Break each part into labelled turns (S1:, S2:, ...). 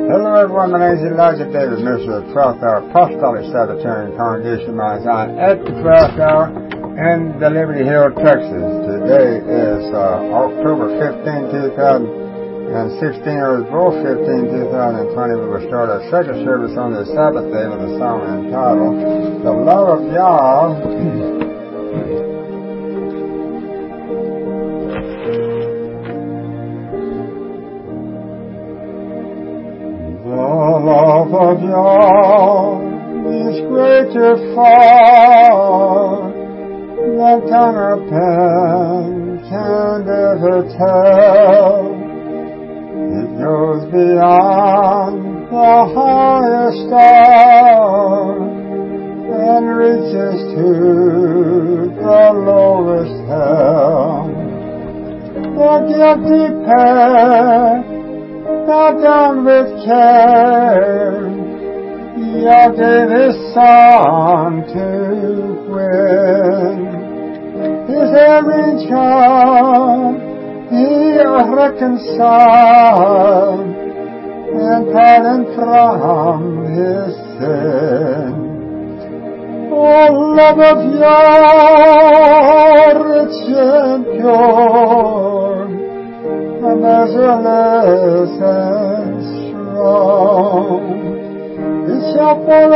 S1: Hello everyone, my name is Elijah David, minister of the 12th Hour Apostolic Sabbatarian Congregation Mount Zion at the 12th hour in the Liberty Hill, Texas. Today is October 15, 2016, or April 15, 2020. We will start our second service on the Sabbath day with a song entitled, The Love of Yah. The love of Yah is greater far than tongue or pen can ever tell. It goes beyond the highest star and reaches to the lowest hell. The guilty pair bowed down with care, Yah gave His Son to win. His every child He reconciled and pardoned from his sin. Oh, love of Yah, rich and pure, measureless and strong, it shall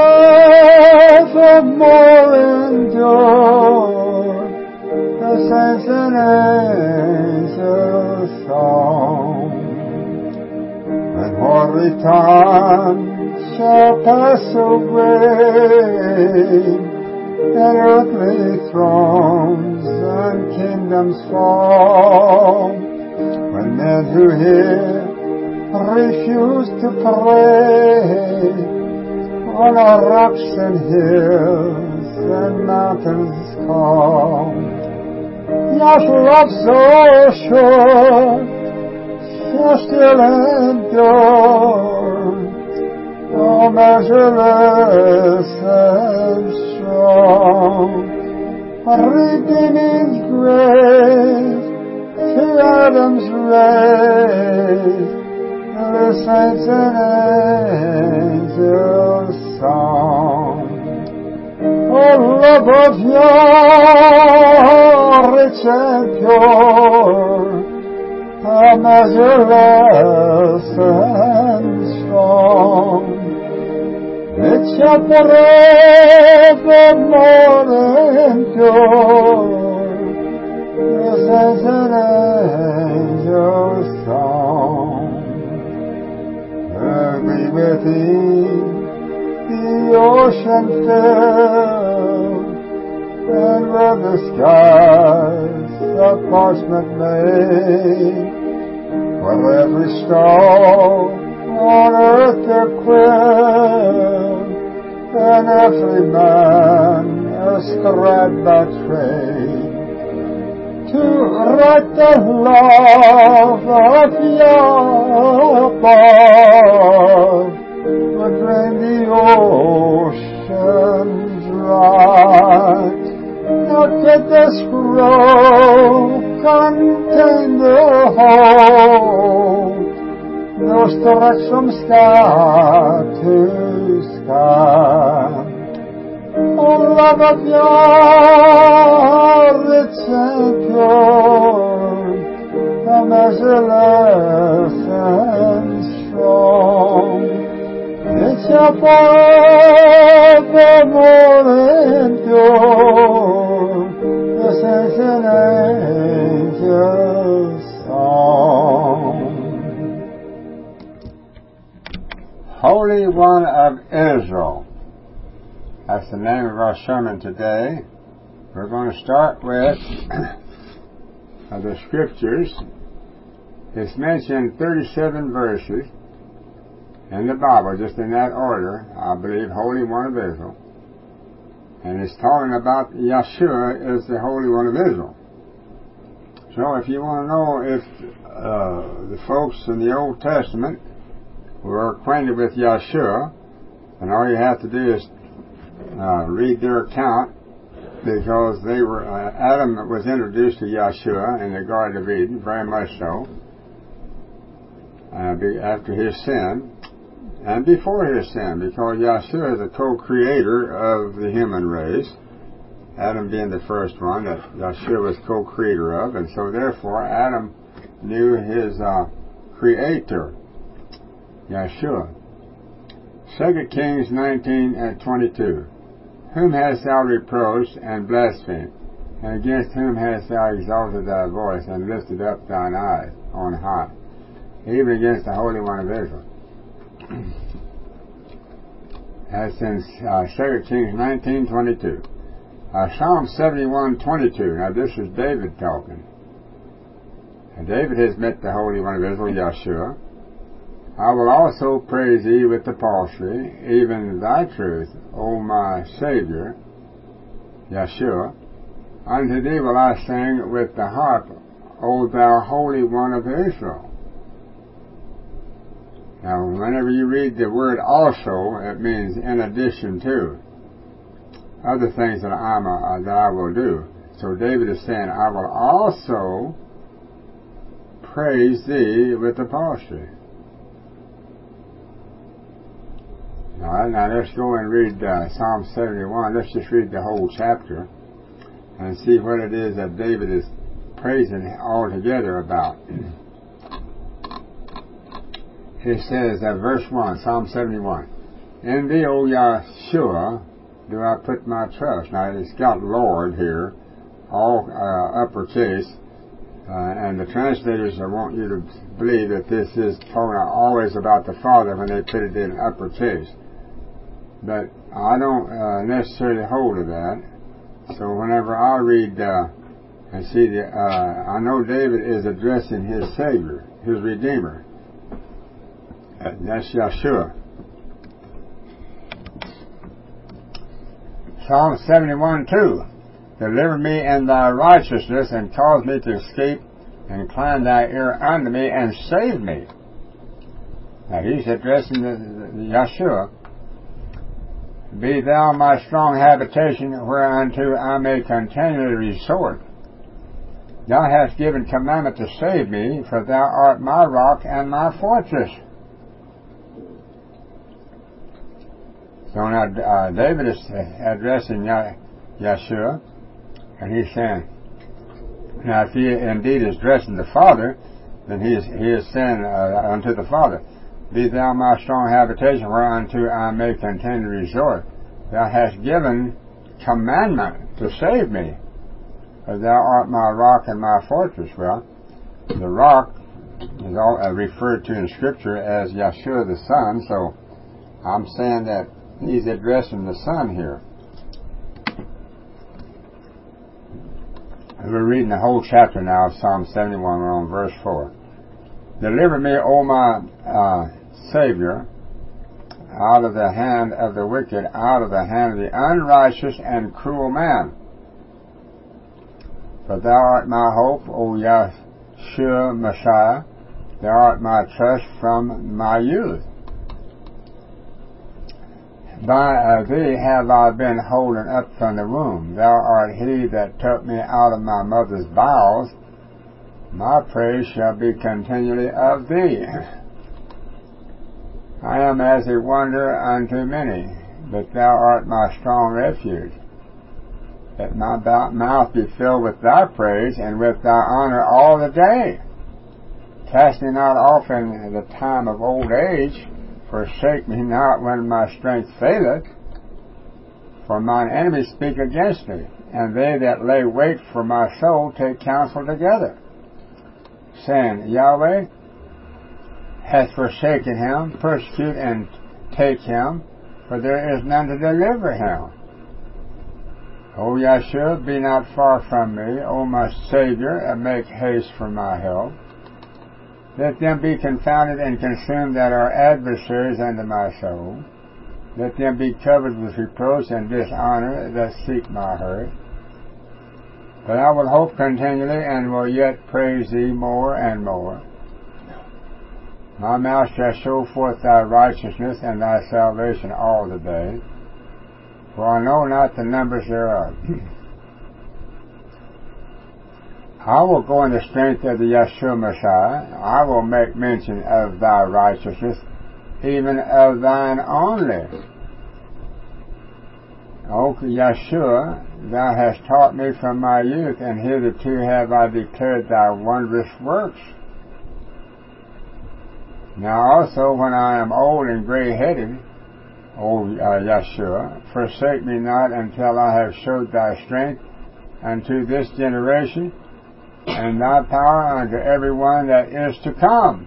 S1: forevermore endure, the saints and angels' song. And hoary time shall pass away, and earthly thrones and kingdoms fall, when men who hear refuse to pray on our rocks and hills and mountains call. Yah's love so sure shall still endure, oh, measureless and strong, redeeming grace to Adam's race, the saints and angels' song. Oh, love of Yah, rich and pure, measureless and strong, it shall forevermore endure, the saints and angels' song. Early with Thee the ocean filled, and with the skies of parchment made, where every star on earth a quill, and every man a scribe by trade, to write the love of Yah above would drain the oceans dry. Nor could the scroll contain the whole, nor stretch from sky to sky. Oh, love of Yah, rich and pure, measureless and strong, it shall forevermore endure, the saints and angels' song. Holy One of Israel. That's the name of our sermon today. We're going to start with the scriptures. It's mentioned 37 verses in the Bible, just in that order, I believe, Holy One of Israel. And it's talking about Yeshua is the Holy One of Israel. So if you want to know if the folks in the Old Testament were acquainted with Yeshua, then all you have to do is read their account, because they were Adam was introduced to Yeshua in the Garden of Eden, very much so, after his sin, and before his sin, because Yeshua is the co-creator of the human race, Adam being the first one that Yeshua was co-creator of, and so therefore Adam knew his creator, Yeshua. 2 Kings 19:22. Whom hast thou reproached and blasphemed? And against whom hast thou exalted thy voice and lifted up thine eyes on high? Even against the Holy One of Israel. That's in 2 Kings 19:22. Psalm 71:22. Now this is David talking. And David has met the Holy One of Israel, Yeshua. I will also praise thee with the psaltery, even thy truth, O my Savior, Yeshua. Unto thee will I sing with the harp, O thou Holy One of Israel. Now, whenever you read the word also, it means in addition to other things that I will do. So David is saying, I will also praise thee with the psaltery. All right, now let's go and read Psalm 71. Let's just read the whole chapter and see what it is that David is praising altogether about. It says, verse 1, Psalm 71, In thee, O Yeshua, do I put my trust. Now, it's got Lord here, all uppercase, and the translators want you to believe that this is talking always about the Father when they put it in uppercase. But I don't necessarily hold to that. So whenever I read and see I know David is addressing his Savior, his Redeemer. That's Yeshua. Psalm 71:2. Deliver me in thy righteousness and cause me to escape, and incline thy ear unto me and save me. Now he's addressing the Yeshua. Be thou my strong habitation, whereunto I may continually resort. Thou hast given commandment to save me, for thou art my rock and my fortress. So now David is addressing Yeshua, and he's saying, now if he indeed is addressing the Father, then he is saying unto the Father, Be thou my strong habitation, whereunto I may continually resort. Thou hast given commandment to save me, for thou art my rock and my fortress. Well, the rock is all referred to in Scripture as Yeshua the Son, so I'm saying that he's addressing the Son here. We're reading the whole chapter now of Psalm 71. We're on verse 4. Deliver me, O my Savior, out of the hand of the wicked, out of the hand of the unrighteous and cruel man. For thou art my hope, O Yeshua Messiah. Thou art my trust from my youth. By thee have I been holden up from the womb. Thou art he that took me out of my mother's bowels. My praise shall be continually of thee. I am as a wonder unto many, but thou art my strong refuge. Let my mouth be filled with thy praise, and with thy honor all the day. Cast me not off in the time of old age. Forsake me not when my strength faileth. For mine enemies speak against me, and they that lay wait for my soul take counsel together, saying, Yahweh hath forsaken him, persecute and take him, for there is none to deliver him. O Yeshua, be not far from me, O my Savior, and make haste for my help. Let them be confounded and consumed that are adversaries unto my soul. Let them be covered with reproach and dishonor that seek my hurt. But I will hope continually, and will yet praise thee more and more. My mouth shall show forth thy righteousness and thy salvation all the day, for I know not the numbers thereof. I will go in the strength of the Yeshua Messiah. I will make mention of thy righteousness even of thine only. O Yeshua, thou hast taught me from my youth, and hitherto have I declared thy wondrous works. Now also, when I am old and gray-headed, O Yeshua, forsake me not until I have showed thy strength unto this generation, and thy power unto every one that is to come.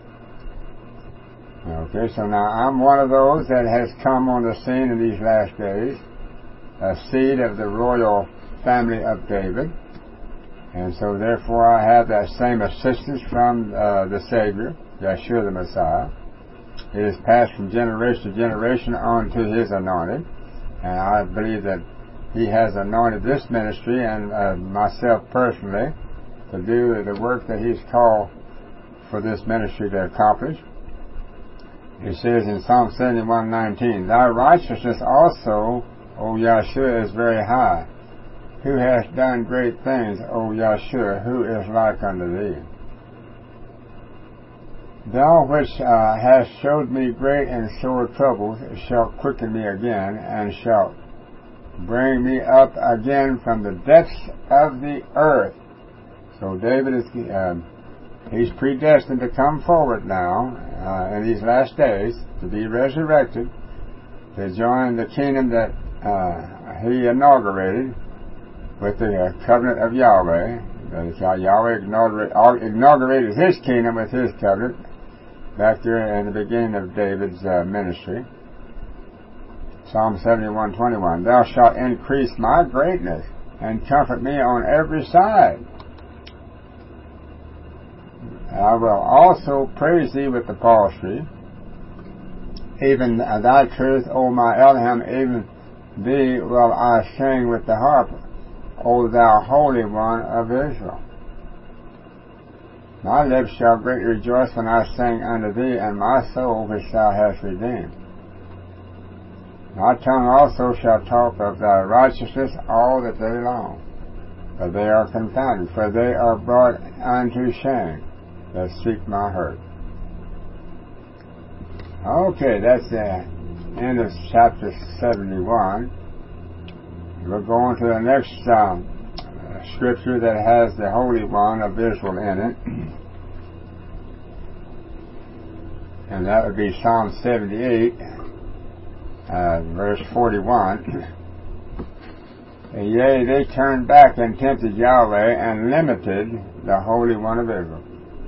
S1: Okay, so now I'm one of those that has come on the scene in these last days, a seed of the royal family of David, and so therefore I have that same assistance from the Savior, Yeshua the Messiah. It is passed from generation to generation on to His anointed, and I believe that He has anointed this ministry and myself personally to do the work that He's called for this ministry to accomplish. It says in Psalm 71:19, Thy righteousness also, O Yeshua, is very high. Who hast done great things, O Yeshua, who is like unto Thee? Thou which hast showed me great and sore troubles shalt quicken me again, and shalt bring me up again from the depths of the earth. So David is he's predestined to come forward now in these last days to be resurrected, to join the kingdom that he inaugurated with the covenant of Yahweh. Yahweh inaugurated His kingdom with His covenant back there in the beginning of David's ministry. Psalm 71:21, Thou shalt increase my greatness and comfort me on every side. I will also praise Thee with the psaltery, even Thy truth, O my Elohim, even Thee will I sing with the harp, O Thou Holy One of Israel. My lips shall greatly rejoice when I sing unto Thee, and my soul which Thou hast redeemed. My tongue also shall talk of Thy righteousness all the day long. But they are confounded, for they are brought unto shame that seek my hurt. Okay, that's the end of chapter 71. We'll go on to the next scripture that has the Holy One of Israel in it. And that would be Psalm 78, verse 41. Yea, they turned back and tempted Yahweh and limited the Holy One of Israel.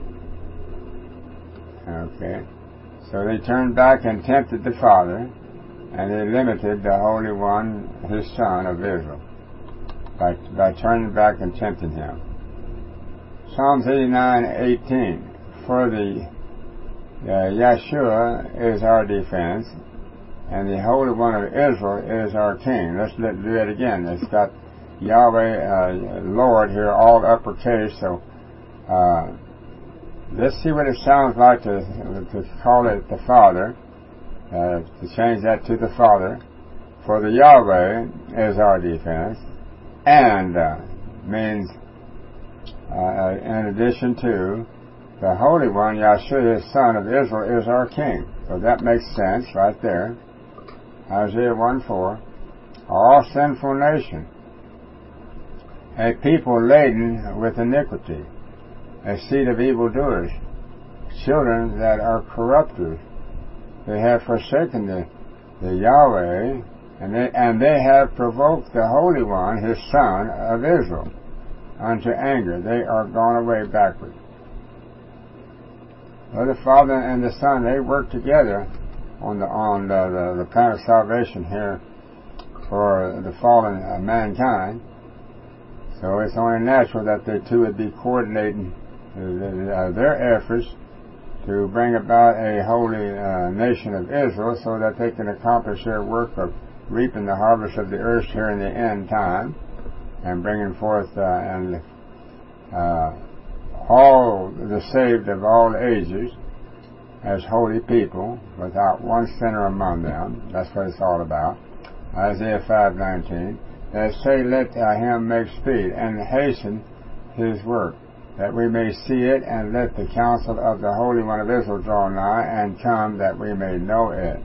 S1: Okay. So they turned back and tempted the Father, and they limited the Holy One, His Son of Israel, by turning back and tempting Him. Psalms 89:18. For the Yeshua is our defense, and the Holy One of Israel is our King. Let's do it again. It's got Yahweh, Lord here, all uppercase. So let's see what it sounds like to call it the Father, to change that to the Father. For the Yahweh is our defense, and means in addition to the Holy One, Yeshua, His Son of Israel, is our King. So that makes sense right there. Isaiah 1:4. All sinful nation, a people laden with iniquity, a seed of evildoers, children that are corrupters. They have forsaken the Yahweh, and they have provoked the Holy One, His Son of Israel, unto anger. They are gone away backward. Well, the Father and the Son, they work together on the plan of salvation here for the fallen mankind. So it's only natural that they two would be coordinating their efforts to bring about a holy nation of Israel, so that they can accomplish their work of reaping the harvest of the earth here in the end time, and bringing forth all the saved of all ages as holy people, without one sinner among them. That's what it's all about. Isaiah 5:19. That say, let him make speed and hasten his work. that we may see it, and let the counsel of the Holy One of Israel draw nigh, and come, that we may know it.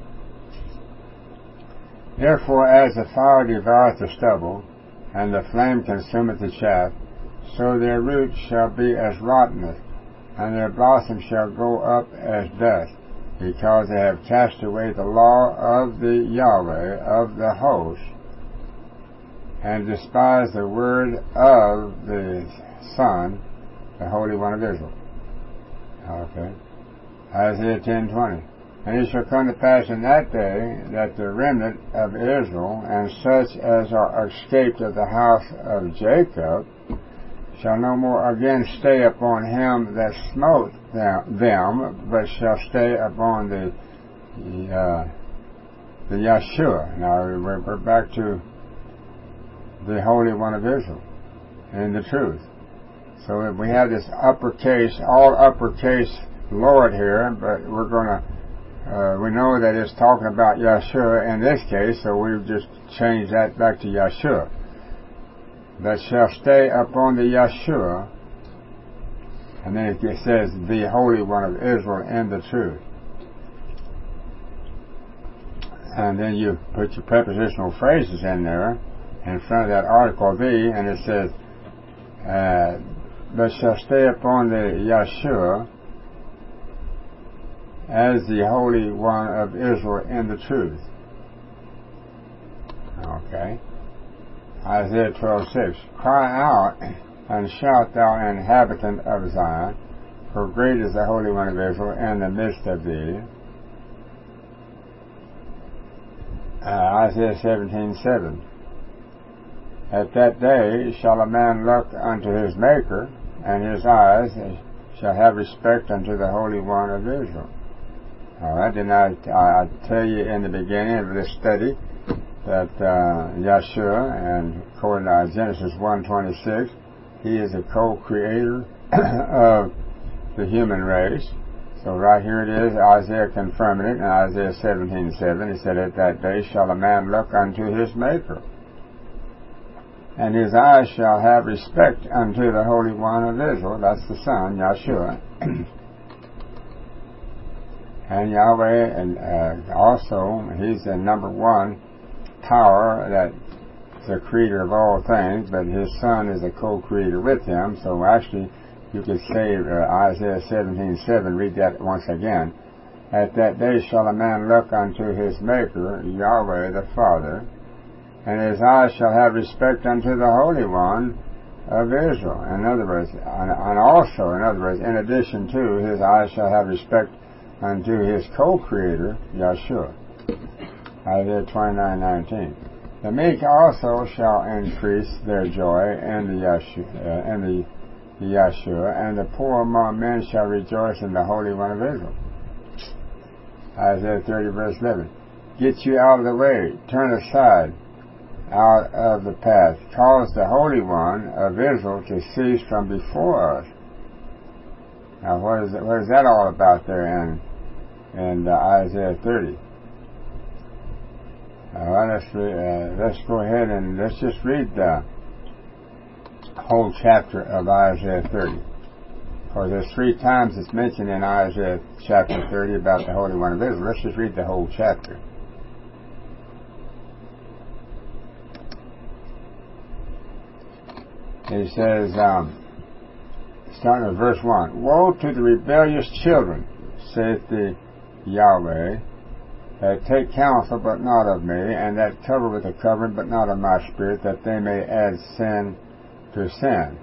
S1: Therefore, as the fire devoureth the stubble, and the flame consumeth the chaff, so their roots shall be as rottenness, and their blossoms shall go up as dust, because they have cast away the law of the Yahweh of the host, and despised the word of the Son, the Holy One of Israel. Okay. Isaiah 10:20. And it shall come to pass in that day that the remnant of Israel, and such as are escaped of the house of Jacob, shall no more again stay upon him that smote them, but shall stay upon the Yeshua. Now we're back to the Holy One of Israel in the truth. So we have this uppercase, all uppercase Lord here, but we're going to we know that it's talking about Yeshua in this case, so we've just changed that back to Yeshua. That shall stay upon the Yeshua, and then it says the Holy One of Israel in the truth. And then you put your prepositional phrases in there in front of that article the, and it says that shall stay upon the Yeshua as the Holy One of Israel in the truth. Okay. Isaiah 12:6. Cry out and shout, thou inhabitant of Zion, for great is the Holy One of Israel in the midst of thee. Isaiah 17:7. At that day shall a man look unto his Maker, and his eyes shall have respect unto the Holy One of Israel. All right, and I tell you in the beginning of this study that Yeshua, and according to Genesis 1:26, he is a co-creator of the human race. So right here it is, Isaiah confirming it in Isaiah 17:7. He said, at that day shall a man look unto his Maker, and his eyes shall have respect unto the Holy One of Israel. That's the Son, Yeshua. And Yahweh, and also he's the number one power, that's the creator of all things, but his Son is a co-creator with him. So actually you could say Isaiah 17:7, read that once again. At that day shall a man look unto his Maker, Yahweh the Father, and his eyes shall have respect unto the Holy One of Israel. In other words, and also, in other words, in addition to, his eyes shall have respect unto his co-creator, Yeshua. Isaiah 29:19. The meek also shall increase their joy in the Yeshua, and the poor among men shall rejoice in the Holy One of Israel. Isaiah 30:11. Get you out of the way, turn aside out of the path, cause the Holy One of Israel to cease from before us. Now what is that all about there in Isaiah 30? Well, let's go ahead and let's just read the whole chapter of Isaiah 30. Because there's 3 times it's mentioned in Isaiah chapter 30 about the Holy One of Israel. Let's just read the whole chapter. It says, starting with verse 1, Woe to the rebellious children, saith the Yahweh, that take counsel but not of me, and that cover with a covering but not of my spirit, that they may add sin to sin.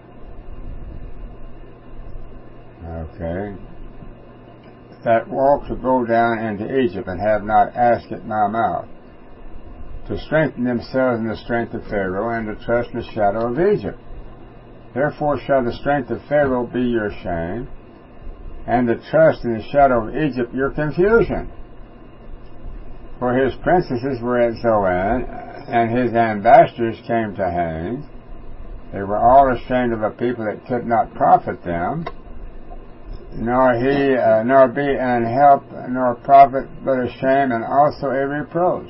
S1: Okay. That walk to go down into Egypt, and have not asked at my mouth, to strengthen themselves in the strength of Pharaoh, and to trust in the shadow of Egypt. Therefore shall the strength of Pharaoh be your shame, and the trust in the shadow of Egypt your confusion. For his princesses were at Zoan, and his ambassadors came to Hanes. They were all ashamed of a people that could not profit them, nor be an help, nor profit, but a shame, and also a reproach.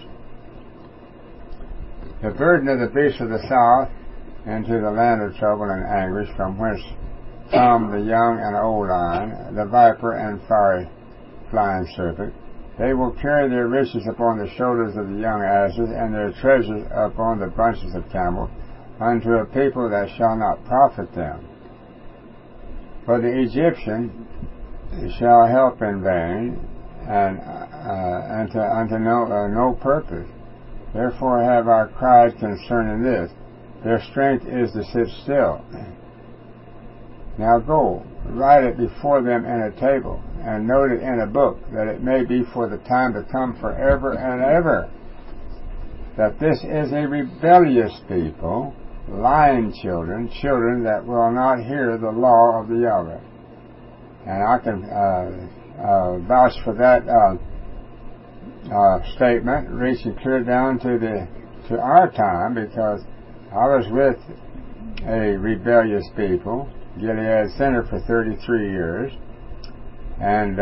S1: The burden of the beasts of the south, into the land of trouble and anguish, from whence from the young and old lion, the viper and fiery flying serpent. They will carry their riches upon the shoulders of the young asses, and their treasures upon the bunches of camels, unto a people that shall not profit them. For the Egyptian shall help in vain, and unto no purpose. Therefore have I cried concerning this. Their strength is to sit still. Now go, write it before them in a table, and note it in a book, that it may be for the time to come forever and ever, that this is a rebellious people, lying children, children that will not hear the law of the Yahweh. And I can vouch for that statement, reaching clear down to our time, because I was with a rebellious people, Gilead Center, for 33 years, and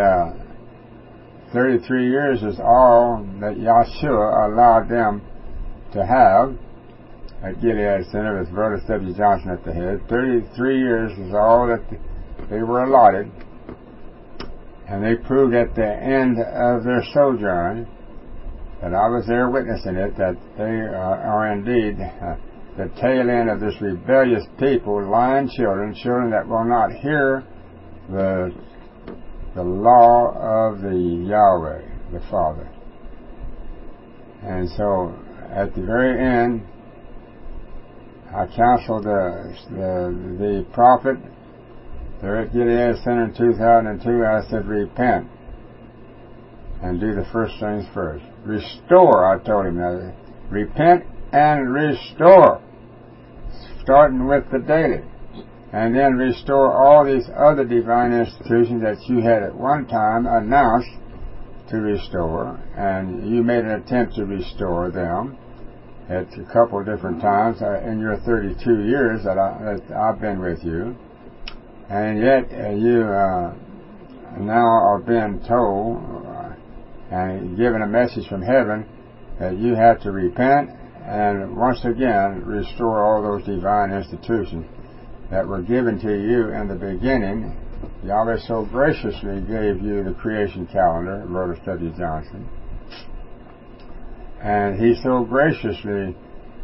S1: 33 years is all that Yahshua allowed them to have at Gilead Center, with Brother W. Johnson at the head. 33 years is all that they were allotted, and they proved at the end of their sojourn, that I was there witnessing it, that they are indeed the tail end of this rebellious people, lying children, children that will not hear the law of the Yahweh, the Father. And so, at the very end, I counseled the prophet there at Gilead Center in 2002. I said, repent and do the first things first. Restore, I told him. Now, repent and restore, starting with the daily. And then restore all these other divine institutions that you had at one time announced to restore, and you made an attempt to restore them at a couple of different times in your 32 years that I've been with you. And yet you now are being told and given a message from heaven that you have to repent and once again restore all those divine institutions that were given to you in the beginning. Yahweh so graciously gave you the creation calendar, Brother W. Johnson, and he so graciously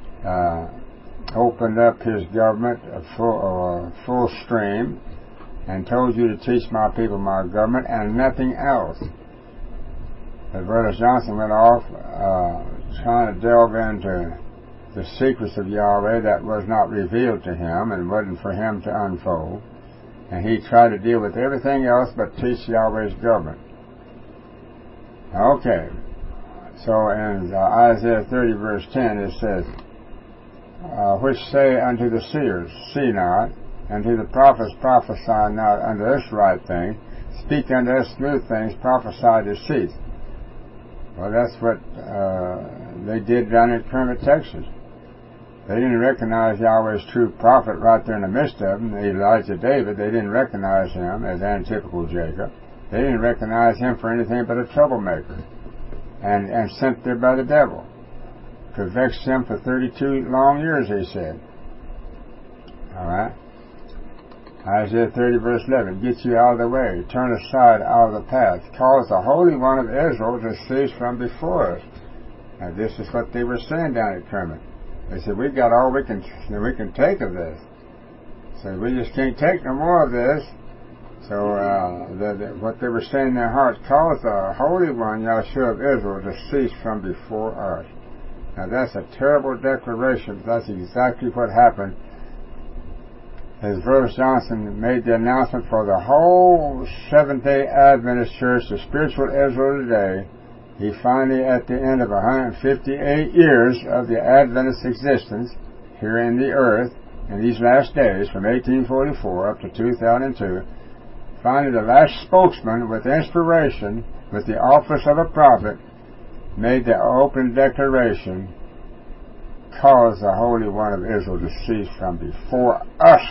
S1: opened up his government full stream and told you to teach my people my government and nothing else. But Brother Johnson went off trying to delve into the secrets of Yahweh that was not revealed to him and wasn't for him to unfold. And he tried to deal with everything else but teach Yahweh's government. Okay. So in Isaiah 30 verse 10 it says, which say unto the seers, see not, and to the prophets, prophesy not unto us right things, speak unto us smooth things, prophesy deceit. Well, that's what they did down in Kermit, Texas. They didn't recognize Yahweh's true prophet right there in the midst of them, Elijah David. They didn't recognize him as antitypical Jacob. They didn't recognize him for anything but a troublemaker and sent there by the devil to vex him for 32 long years, he said. All right? Isaiah 30 verse 11, get you out of the way, turn aside out of the path, cause the Holy One of Israel to cease from before us. Now this is what they were saying down at Kermit. They said, we've got all we can take of this. So we just can't take no more of this. So what they were saying in their hearts, cause the Holy One, Yahshua of Israel, to cease from before us. Now that's a terrible declaration, but that's exactly what happened. As Brother Johnson made the announcement for the whole Seventh-day Adventist Church, the spiritual Israel today, he finally, at the end of 158 years of the Adventist existence here in the earth, in these last days, from 1844 up to 2002, finally the last spokesman with inspiration, with the office of a prophet, made the open declaration, cause the Holy One of Israel to cease from before us.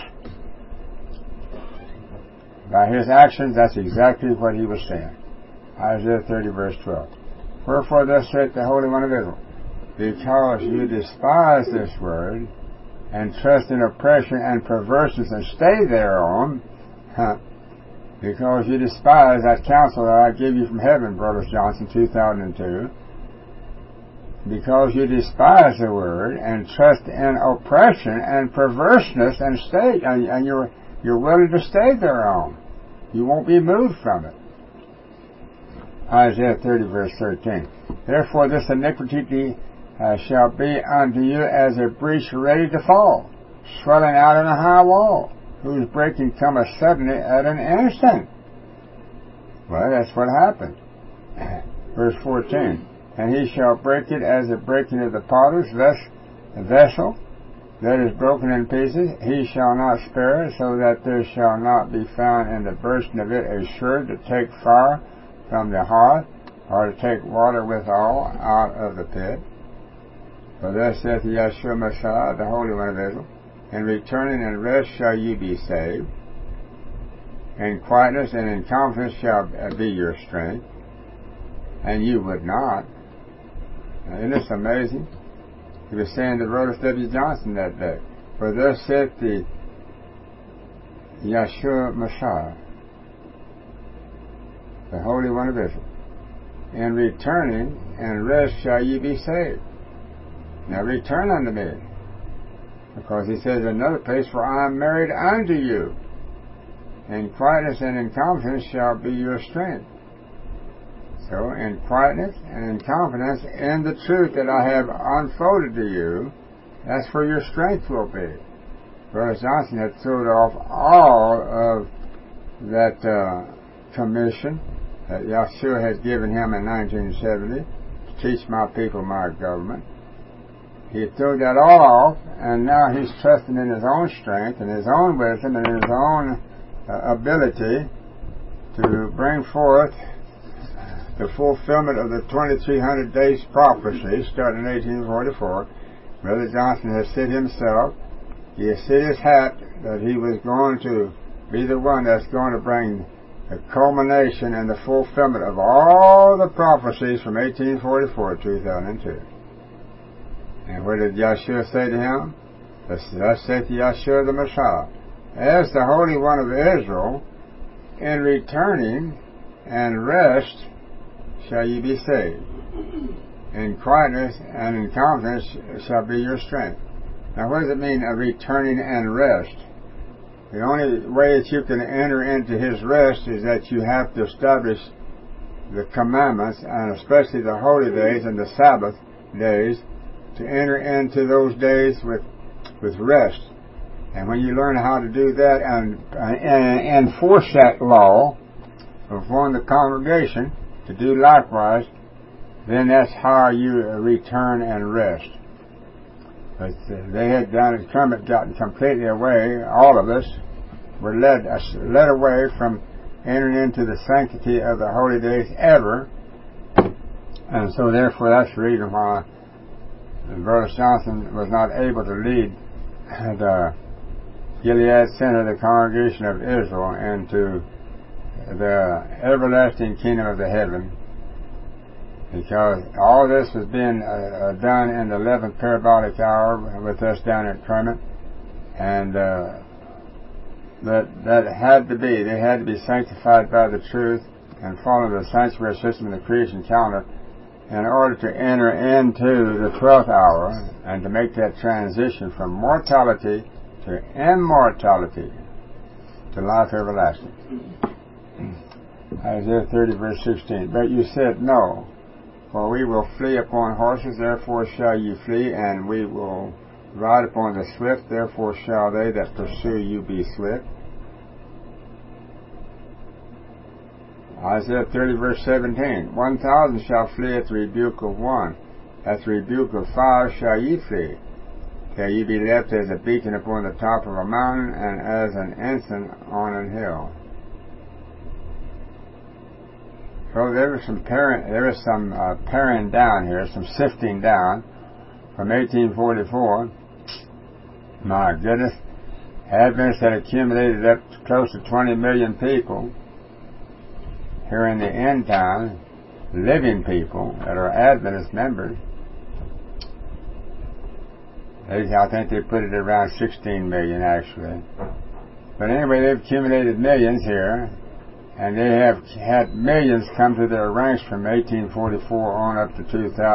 S1: By his actions, that's exactly what he was saying. Isaiah 30 verse 12. Wherefore thus saith the Holy One of Israel, because you despise this word, and trust in oppression and perverseness, and stay thereon, because you despise that counsel that I give you from heaven, Brother Johnson, 2002. Because you despise the word and trust in oppression and perverseness and you're willing to stay thereon. You won't be moved from it. Isaiah 30 verse 13. Therefore this iniquity shall be unto you as a breach ready to fall, swelling out in a high wall, whose breaking cometh suddenly at an instant. Well, that's what happened. Verse 14. And he shall break it as the breaking of the potter's vessel that is broken in pieces. He shall not spare it, so that there shall not be found in the bursting of it a sherd to take fire from the hearth, or to take water withal out of the pit. For thus saith Yeshua Messiah, the Holy One of Israel, in returning and rest shall ye be saved. In quietness and in confidence shall be your strength. And you would not. Isn't this amazing? He was saying to Rhodas W. Johnson that day, for thus saith the Yeshua Messiah, the Holy One of Israel, in returning and rest shall ye be saved. Now return unto me, because he says in another place, for I am married unto you. In quietness and in confidence shall be your strength. So, in quietness and in confidence in the truth that I have unfolded to you, that's where your strength will be. Brother Johnson had thrown off all of that commission that Yeshua had given him in 1970 to teach my people my government. He had thrown that all off, and now he's trusting in his own strength and his own wisdom and his own ability to bring forth the fulfillment of the 2300 days prophecy starting in 1844. Brother Johnson has said himself, he has said his hat that he was going to be the one that's going to bring the culmination and the fulfillment of all the prophecies from 1844 to 2002. And what did Yeshua say to him? Thus saith Yeshua the Messiah, as the Holy One of Israel, in returning and rest shall ye be saved. In quietness and in confidence shall be your strength. Now what does it mean, a returning and rest? The only way that you can enter into his rest is that you have to establish the commandments, and especially the holy days and the Sabbath days, to enter into those days with rest. And when you learn how to do that and enforce that law, form the congregation to do likewise, then that's how you return and rest. But they had done it, Kermit gotten completely away. All of us were led away from entering into the sanctity of the holy days ever. And so therefore that's the reason why Brother Johnson was not able to lead the Gilead Center, the congregation of Israel, into the everlasting kingdom of the heaven, because all this was being done in the 11th parabolic hour with us down at Kermit, and that had to be, they had to be sanctified by the truth and follow the sanctuary system of the creation calendar in order to enter into the 12th hour and to make that transition from mortality to immortality to life everlasting. Isaiah 30 verse 16. But you said, no, for we will flee upon horses, therefore shall ye flee, and we will ride upon the swift, therefore shall they that pursue you be swift. Isaiah 30 verse 17. 1,000 shall flee at the rebuke of one, at the rebuke of 5 shall ye flee, till ye be left as a beacon upon the top of a mountain, and as an ensign on an hill. So there was some paring down here, some sifting down from 1844. My goodness, Adventists had accumulated up to close to 20 million people here in the end time, living people that are Adventist members. I think they put it around 16 million actually. But anyway, they've accumulated millions here, and they have had millions come to their ranks from 1844 on up to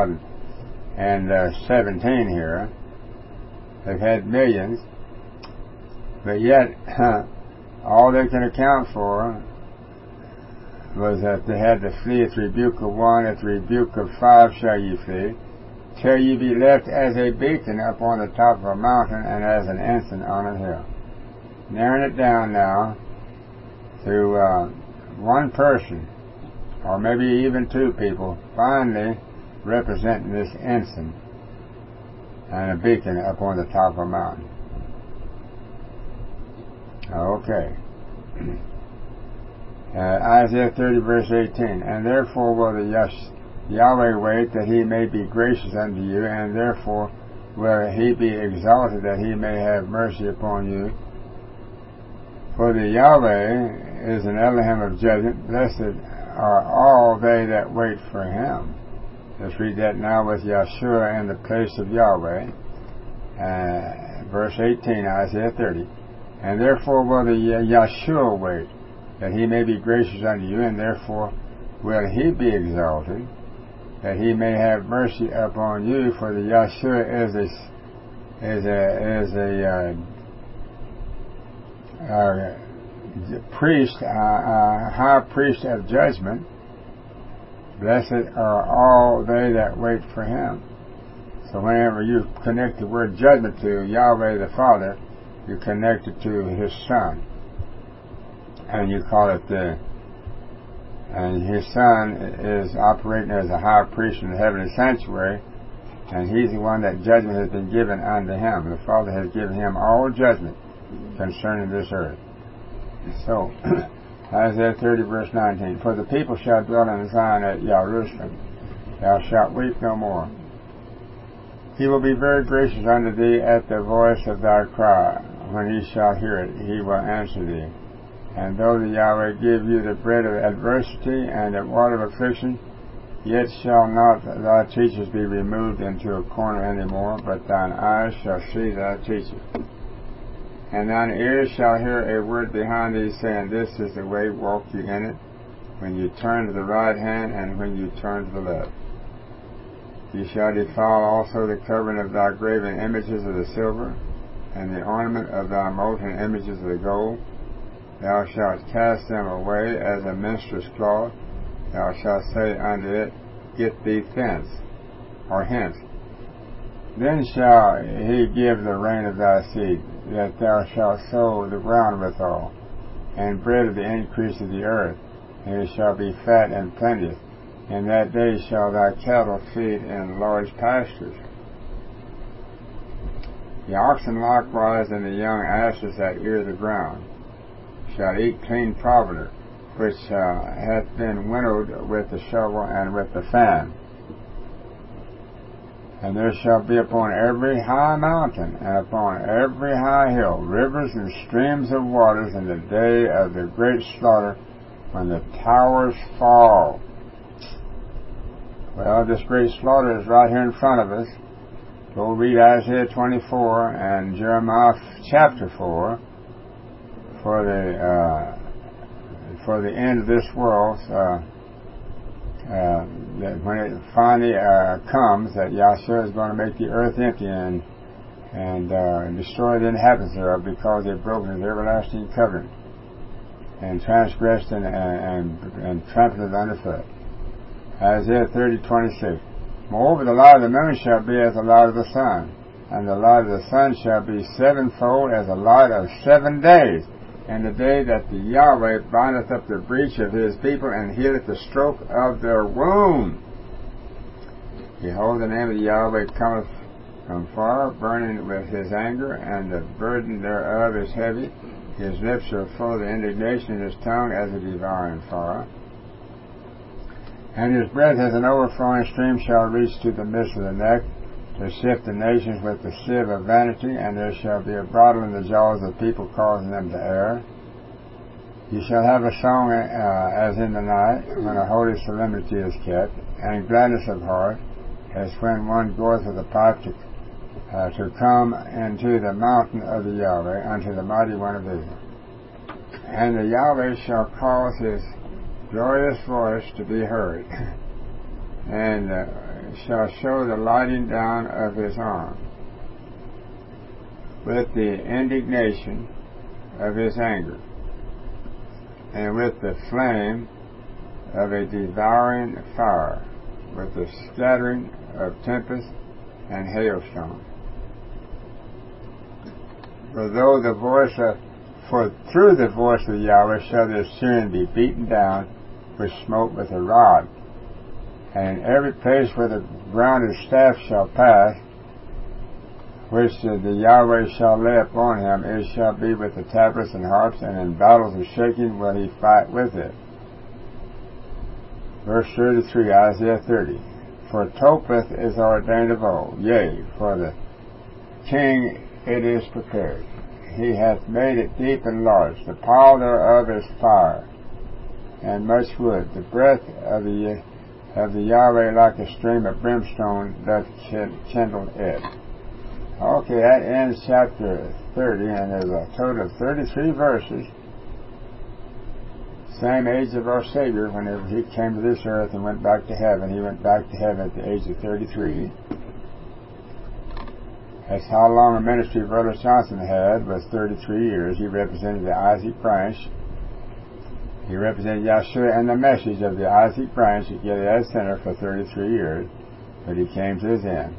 S1: 2017 here. They've had millions, but yet all they can account for was that they had to flee at the rebuke of one, at the rebuke of five shall ye flee, till ye be left as a beacon up on the top of a mountain and as an ensign on a hill. Narrowing it down now to one person, or maybe even two people, finally representing this ensign and a beacon up on the top of a mountain. Okay. Isaiah 30 verse 18, and therefore will the Yahweh wait that he may be gracious unto you, and therefore will he be exalted that he may have mercy upon you. For the Yahweh is an Elohim of judgment. Blessed are all they that wait for him. Let's read that now with Yeshua in the place of Yahweh. Verse 18, Isaiah 30. And therefore will the Yeshua wait, that he may be gracious unto you, and therefore will he be exalted, that he may have mercy upon you. For the Yeshua is a priest, high priest of judgment. Blessed are all they that wait for him. So whenever you connect the word judgment to Yahweh the Father, you connect it to his Son, and you call it and his Son is operating as a high priest in the heavenly sanctuary, and he's the one that judgment has been given unto him. The Father has given him all judgment concerning this earth. So, Isaiah 30 verse 19, for the people shall dwell in Zion at Jerusalem. Thou shalt weep no more. He will be very gracious unto thee at the voice of thy cry. When he shall hear it, he will answer thee. And though the Yahweh give you the bread of adversity and the water of affliction, yet shall not thy teachers be removed into a corner any more, but thine eyes shall see thy teachers. And thine ears shall hear a word behind thee, saying, This is the way, walk ye in it, when you turn to the right hand, and when you turn to the left. Ye shall defile also the covering of thy graven images of the silver, and the ornament of thy molten images of the gold. Thou shalt cast them away as a minstrel's cloth. Thou shalt say unto it, Get thee thence, or hence. Then shall he give the rain of thy seed, that thou shalt sow the ground withal, and bread of the increase of the earth, and it shall be fat and plenteous. In that day shall thy cattle feed in large pastures. The oxen likewise and the young asses that ear the ground shall eat clean provender, which hath been winnowed with the shovel and with the fan. And there shall be upon every high mountain and upon every high hill rivers and streams of waters in the day of the great slaughter, when the towers fall. Well, this great slaughter is right here in front of us. Go read Isaiah 24 and Jeremiah chapter 4 for the end of this world. When it finally comes, that Yahshua is going to make the earth empty and destroy the inhabitants thereof, because they've broken his everlasting covenant and transgressed and trampled it underfoot. Isaiah 30:26. Moreover, the light of the moon shall be as the light of the sun, and the light of the sun shall be sevenfold as the light of 7 days. And the day that the Yahweh bindeth up the breach of his people, and healeth the stroke of their wound. Behold, the name of the Yahweh cometh from far, burning with his anger, and the burden thereof is heavy. His lips are full of the indignation, and his tongue as a devouring fire. And his breath as an overflowing stream shall reach to the midst of the neck, to sift the nations with the sieve of vanity, and there shall be a bridle in the jaws of people, causing them to err. You shall have a song as in the night, when a holy solemnity is kept, and gladness of heart, as when one goeth with a pipe to come into the mountain of the Yahweh, unto the mighty one of Israel. And the Yahweh shall cause his glorious voice to be heard, and shall show the lighting down of his arm, with the indignation of his anger, and with the flame of a devouring fire, with the scattering of tempest and hailstone. For through the voice of Yahweh shall the Assyrian be beaten down with smote with a rod, and in every place where the grounded staff shall pass, which the Yahweh shall lay upon him, it shall be with the tabrets and harps, and in battles of shaking will he fight with it. Verse 33, Isaiah 30. For Topheth is ordained of old, yea, for the king it is prepared. He hath made it deep and large. The pile thereof is fire, and much wood. The breath of the Yahweh like a stream of brimstone doth kindle it. Okay, that ends chapter 30, and there's a total of 33 verses. Same age of our Savior. Whenever he came to this earth and went back to heaven, he went back to heaven at the age of 33. That's how long a ministry Brother Johnson had, was 33 years. He represented the Isaac branch. He represented Yeshua and the message of the Isaac branch at Gilead Center for 33 years, but he came to his end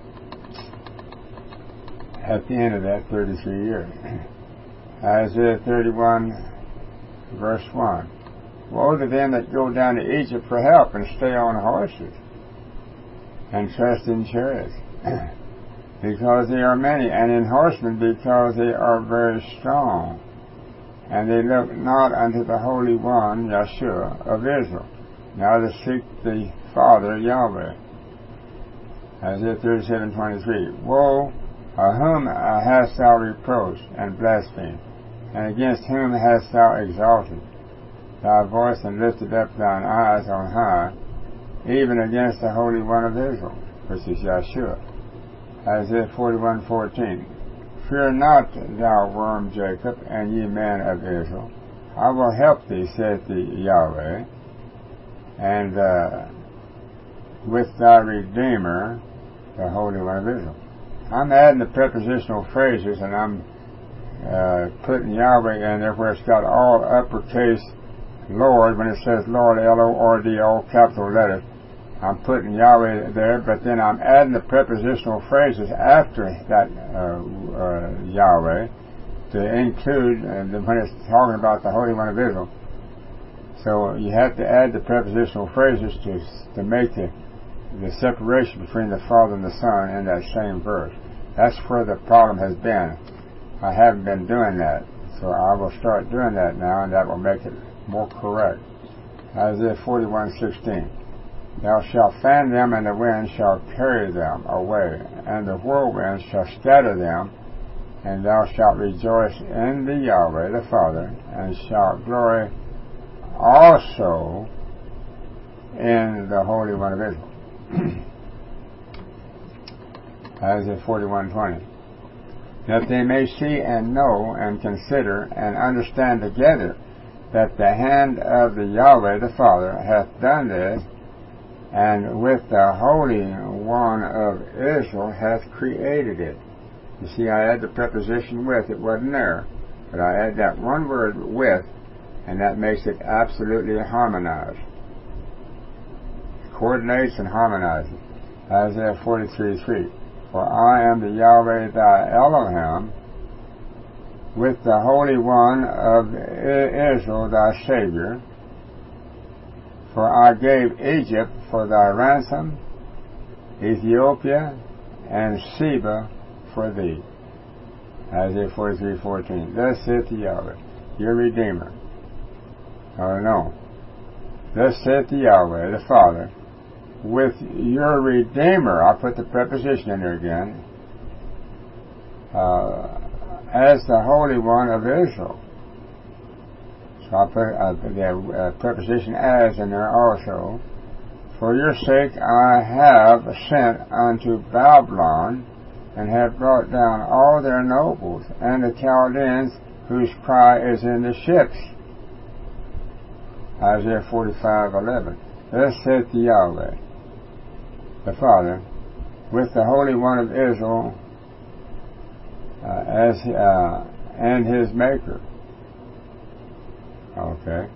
S1: at the end of that 33 years. Isaiah 31, verse 1. Woe to them that go down to Egypt for help and stay on horses and trust in chariots, because they are many, and in horsemen, because they are very strong. And they look not unto the Holy One, Yeshua, of Israel, neither seek the Father, Yahweh. Isaiah 37:23. Woe, whom hast thou reproached and blasphemed, and against whom hast thou exalted thy voice and lifted up thine eyes on high, even against the Holy One of Israel, which is Yeshua. Isaiah 41:14. Fear not, thou worm Jacob, and ye men of Israel. I will help thee, saith the Yahweh, and with thy Redeemer, the Holy One of Israel. I'm adding the prepositional phrases, and I'm putting Yahweh in there where it's got all uppercase Lord. When it says Lord, L-O-R-D, all capital letters, I'm putting Yahweh there, but then I'm adding the prepositional phrases after that Yahweh to include when it's talking about the Holy One of Israel. So you have to add the prepositional phrases to make the separation between the Father and the Son in that same verse. That's where the problem has been. I haven't been doing that, so I will start doing that now, and that will make it more correct. Isaiah 41:16. Thou shalt fan them, and the wind shall carry them away, and the whirlwind shall scatter them, and thou shalt rejoice in the Yahweh the Father, and shalt glory also in the Holy One of Israel. Isaiah 41:20. That they may see and know and consider and understand together that the hand of the Yahweh the Father hath done this, and with the Holy One of Israel hath created it. You see, I add the preposition with. It wasn't there, but I add that one word with, and that makes it absolutely harmonized. Coordinates and harmonizes. Isaiah 43:3. For I am the Yahweh thy Elohim, with the Holy One of Israel thy Savior. For I gave Egypt for thy ransom, Ethiopia and Seba for thee. Isaiah 43:14. Thus saith the Yahweh, your Redeemer. Oh no. Thus saith the Yahweh, the Father, with your Redeemer, I put the preposition in there again, as the Holy One of Israel. So I put the preposition as in there also. For your sake I have sent unto Babylon, and have brought down all their nobles, and the Chaldeans whose cry is in the ships. Isaiah 45:11. Thus saith Yahweh, the Father, with the Holy One of Israel and his Maker. Okay.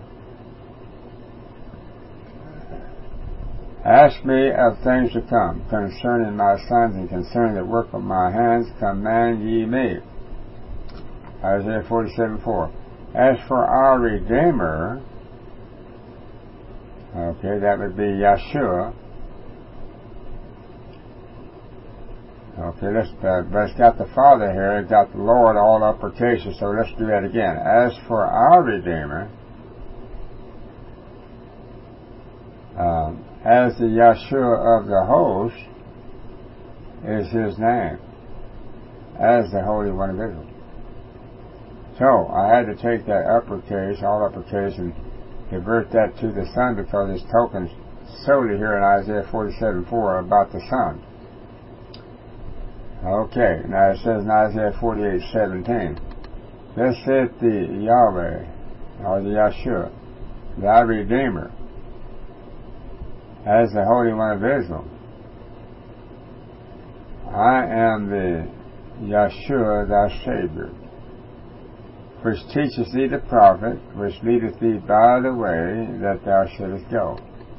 S1: Ask me of things to come, concerning my sons and concerning the work of my hands, command ye me. Isaiah 47:4. As for our Redeemer, okay, that would be Yeshua. Okay, but it's got the Father here, it's got the Lord all uppercase, so let's do that again. As for our Redeemer, as the Yeshua of the host is his name, as the Holy One of Israel. So, I had to take that uppercase, all uppercase, and convert that to the Son because it's spoken solely here in Isaiah 47:4 about the Son. Okay, now it says in Isaiah 48:17, Thus saith the Yahweh, or the Yeshua, thy Redeemer, as the Holy One of Israel. I am the Yeshua, thy Savior, which teacheth thee the prophet, which leadeth thee by the way that thou shouldest go.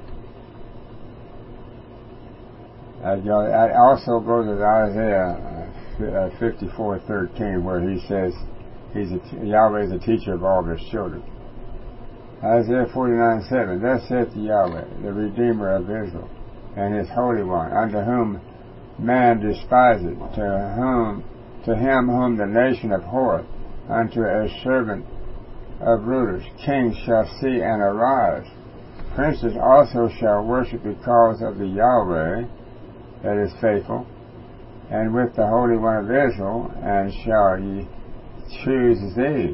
S1: That also goes with Isaiah 54:13, where he says Yahweh is the teacher of all his children. Isaiah 49:7, Thus saith Yahweh, the Redeemer of Israel, and his Holy One, unto whom man despiseth, to him whom the nation abhorreth, unto a servant of rulers. Kings shall see and arise. Princes also shall worship because of the Yahweh that is faithful, and with the Holy One of Israel, and shall ye choose thee.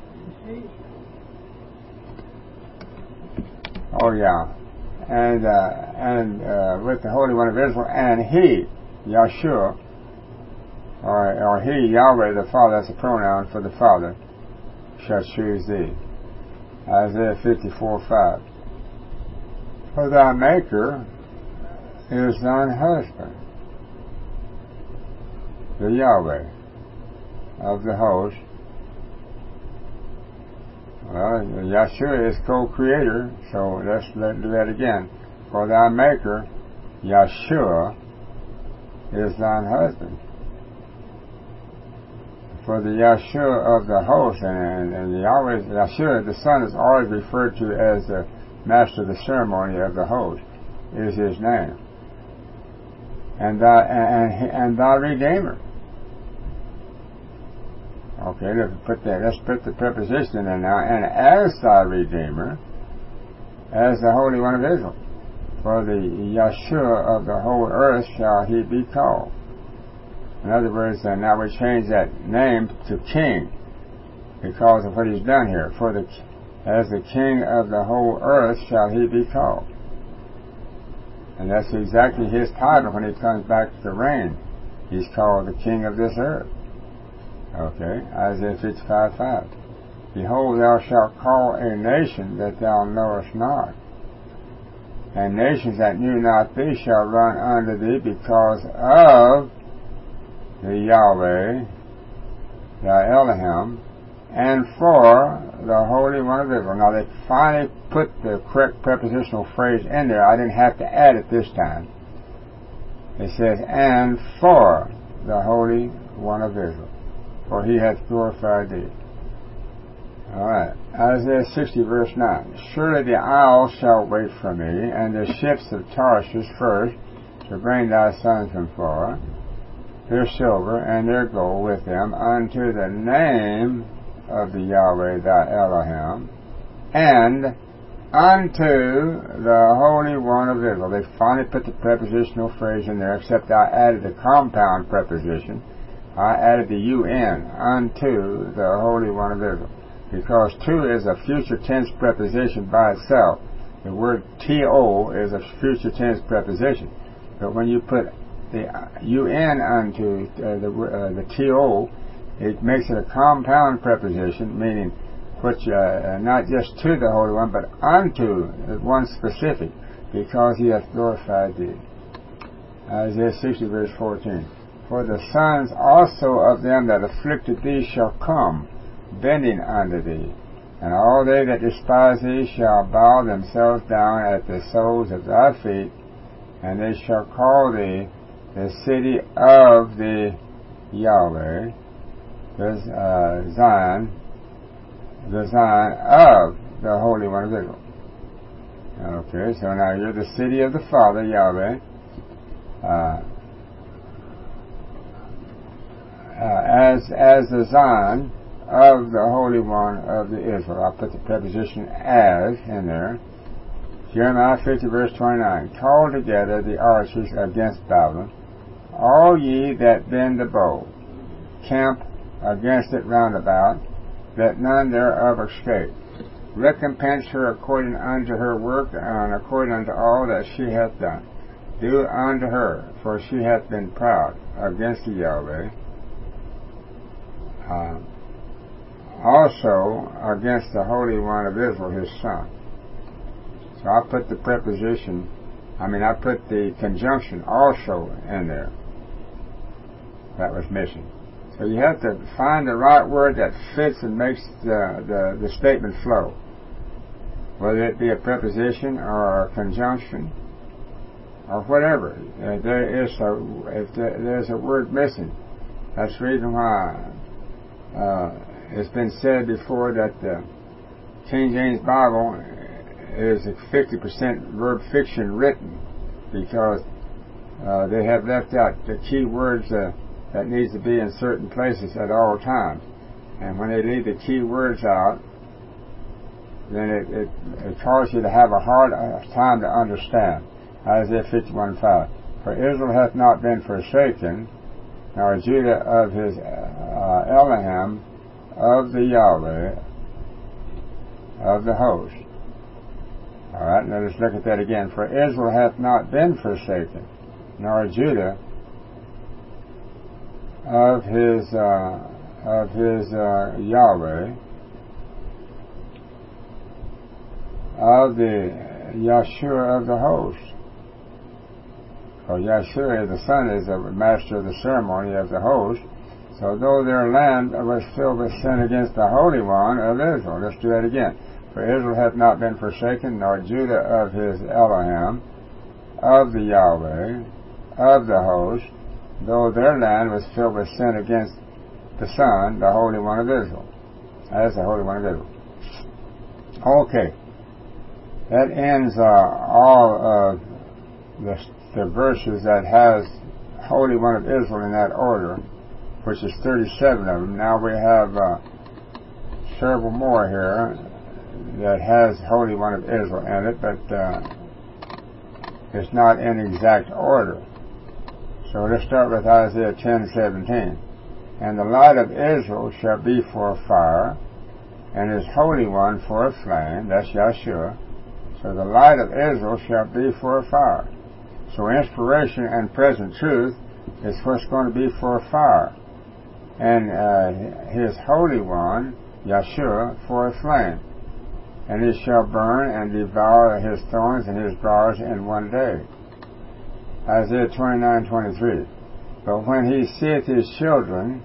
S1: Oh yeah, and with the Holy One of Israel, and he, Yeshua, or he, Yahweh the Father, that's a pronoun for the Father, shall choose thee. Isaiah 54:5. For thy Maker is thine husband, the Yahweh of the host. Well, Yeshua is co-creator, so let's do that again. For thy Maker, Yeshua, is thine husband. For the Yeshua of the host, and the Yahweh, Yeshua, the Son, is always referred to as the master of the ceremony of the host, is his name. And thy Redeemer. Okay, let's put the preposition in there now. And as thy Redeemer, as the Holy One of Israel. For the Yeshua of the whole earth shall he be called. In other words, now we change that name to King because of what he's done here. As the King of the whole earth shall he be called. And that's exactly his title when he comes back to reign. He's called the King of this earth. Okay, Isaiah 55:5. Behold, thou shalt call a nation that thou knowest not, and nations that knew not thee shall run unto thee because of the Yahweh, thy Elohim, and for the Holy One of Israel. Now they finally put the correct prepositional phrase in there. I didn't have to add it this time. It says, and for the Holy One of Israel, for he hath glorified thee. Alright, Isaiah 60:9. Surely the isles shall wait for me, and the ships of Tarshish first, to bring thy sons from far, their silver and their gold with them, unto the name of the Yahweh thy Elohim, and unto the Holy One of Israel. They finally put the prepositional phrase in there, except I added the compound preposition. I added the UN, unto the Holy One of Israel. Because to is a future tense preposition by itself. The word to is a future tense preposition. But when you put the un unto the to, it makes it a compound preposition, meaning which not just to the Holy One, but unto one specific, because he hath glorified thee. Isaiah 60, verse 14. For the sons also of them that afflicted thee shall come, bending unto thee, and all they that despise thee shall bow themselves down at the soles of thy feet, and they shall call thee the city of the Yahweh, the Zion of the Holy One of Israel. Okay, so now you're the city of the Father, Yahweh, as the Zion of the Holy One of the Israel. I'll put the preposition as in there. Jeremiah 50, verse 29. Call together the archers against Babylon, all ye that bend the bow, camp against it round about, that none thereof escape. Recompense her according unto her work, and according unto all that she hath done. Do unto her, for she hath been proud against the Yahweh. Also against the Holy One of Israel, his son. So I put the preposition, I put the conjunction also in there. That was missing. So you have to find the right word that fits and makes the statement flow. Whether it be a preposition or a conjunction or whatever. If there's a word missing, that's the reason why it's been said before that the King James Bible is a 50% verb fiction written, because they have left out the key words that needs to be in certain places at all times. And when they leave the key words out, then it causes you to have a hard time to understand. Isaiah 51:5. For Israel hath not been forsaken, nor Judah of his Elohim, of the Yahweh, of the host. Alright, now let's look at that again. For Israel hath not been forsaken, nor Judah of his Yahweh, of the Yahshua of the host. For Yahshua, the Son, is the master of the ceremony of the host. So though their land was filled with sin against the Holy One of Israel. Let's do that again. For Israel hath not been forsaken, nor Judah of his Elohim, of the Yahweh, of the host, though their land was filled with sin against the Son, the Holy One of Israel. As the Holy One of Israel. Okay. That ends all of the verses that has Holy One of Israel in that order, which is 37 of them. Now we have several more here that has Holy One of Israel in it, but it's not in exact order. So let's start with Isaiah 10:17. And the light of Israel shall be for a fire, and his Holy One for a flame. That's Yahshua. So the light of Israel shall be for a fire. So inspiration and present truth is what's going to be for a fire. And his Holy One, Yahshua, for a flame. And he shall burn and devour his thorns and his briars in one day. Isaiah 29:23. But when he seeth his children,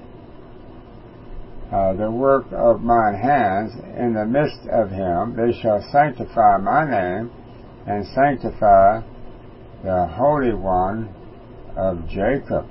S1: the work of mine hands, in the midst of him, they shall sanctify my name, and sanctify the Holy One of Jacob.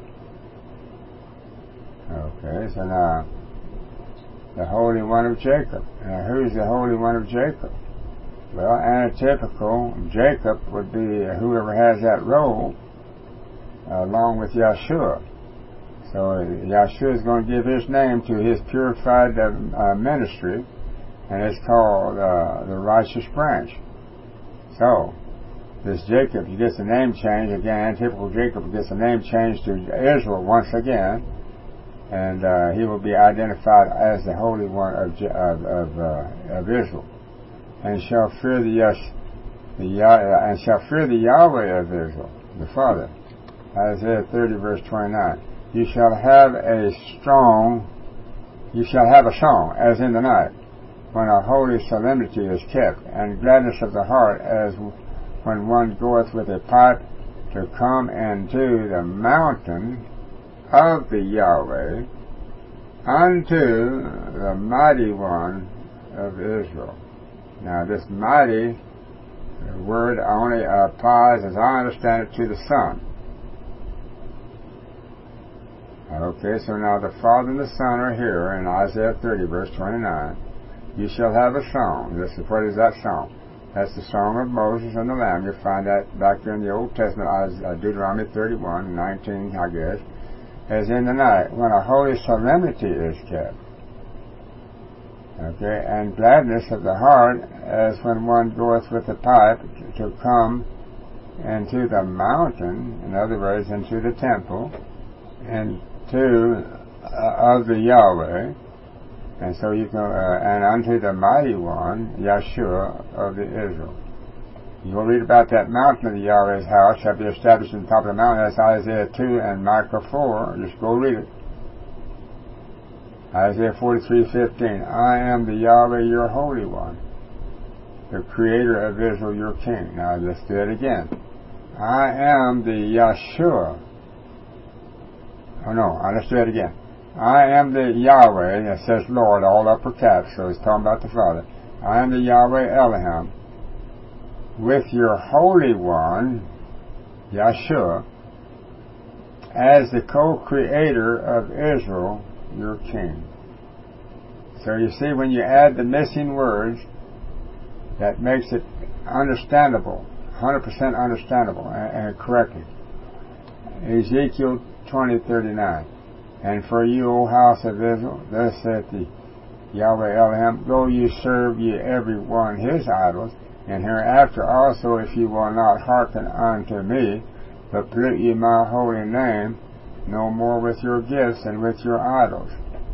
S1: Okay, so now, the Holy One of Jacob. Now, who's the Holy One of Jacob? Well, antitypical Jacob would be whoever has that role, along with Yahshua. So Yahshua is going to give his name to his purified ministry, and it's called the righteous branch. So this Jacob, he gets a name change again. Typical Jacob gets a name change to Israel once again, and he will be identified as the Holy One of Israel, and shall fear the Yahweh of Israel, the Father. Isaiah 30:29. You shall have a song as in the night, when a holy solemnity is kept, and gladness of the heart, as when one goeth with a pipe to come into the mountain of the Yahweh, unto the mighty one of Israel. Now this mighty word only applies, as I understand it, to the Son. Okay, so now the Father and the Son are here in Isaiah 30, verse 29. You shall have a song. What is that song? That's the song of Moses and the Lamb. You'll find that back there in the Old Testament, Deuteronomy 31, 19, I guess. As in the night, when a holy solemnity is kept. Okay, and gladness of the heart, as when one goeth with a pipe to come into the mountain, in other words, into the temple, and of the Yahweh, and so you can, and unto the mighty one, Yeshua of the Israel. You will read about that mountain of the Yahweh's house shall be established on the top of the mountain. That's Isaiah 2 and Micah 4. Just go read it. Isaiah 43:15. I am the Yahweh, your Holy One, the Creator of Israel, your King. Now let's do it again. I am the Yeshua. Oh no, let's do it again. I am the Yahweh, it says Lord, all upper caps, so it's talking about the Father. I am the Yahweh Elohim, with your Holy One, Yeshua, as the co-creator of Israel, your King. So you see, when you add the missing words, that makes it understandable, 100% understandable and correctly. Ezekiel 20:39. And for you, O house of Israel, thus saith the Yahweh Elohim, go ye serve ye every one his idols, and hereafter also, if ye will not hearken unto me, but pollute ye my holy name, no more with your gifts and with your idols.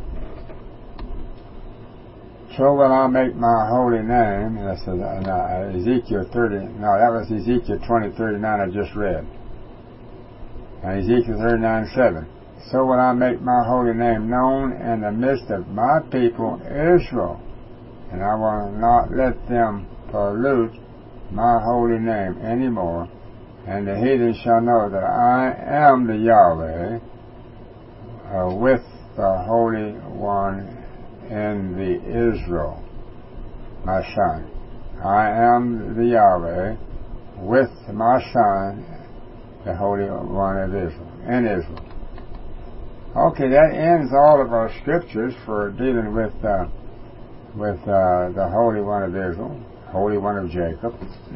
S1: So will I make my holy name, that's Ezekiel 30, no, that was Ezekiel 20:39 I just read. And Ezekiel 39:7. So will I make my holy name known in the midst of my people Israel, and I will not let them pollute my holy name any more, and the heathen shall know that I am the Yahweh, with the Holy One in the Israel, my Son. I am the Yahweh, with my Son, the Holy One of Israel, in Israel. Okay, that ends all of our scriptures for dealing with the Holy One of Israel, Holy One of Jacob.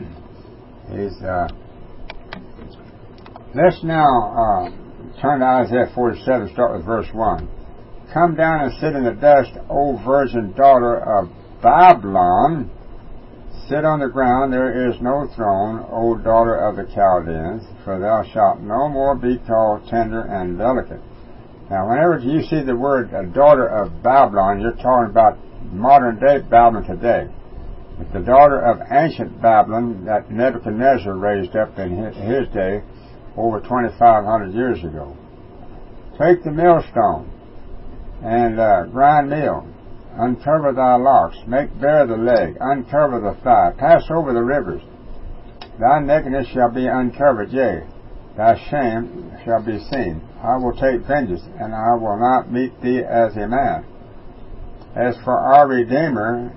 S1: Let's now turn to Isaiah 47, start with verse 1. Come down and sit in the dust, O virgin daughter of Babylon. Sit on the ground, there is no throne, O daughter of the Chaldeans, for thou shalt no more be called tender and delicate. Now, whenever you see the word daughter of Babylon, you're talking about modern-day Babylon today. It's the daughter of ancient Babylon that Nebuchadnezzar raised up in his day over 2,500 years ago. Take the millstone and grind meal. Uncover thy locks. Make bare the leg. Uncover the thigh. Pass over the rivers. Thy nakedness shall be uncovered, yea, thy shame shall be seen. I will take vengeance, and I will not meet thee as a man. As for our Redeemer,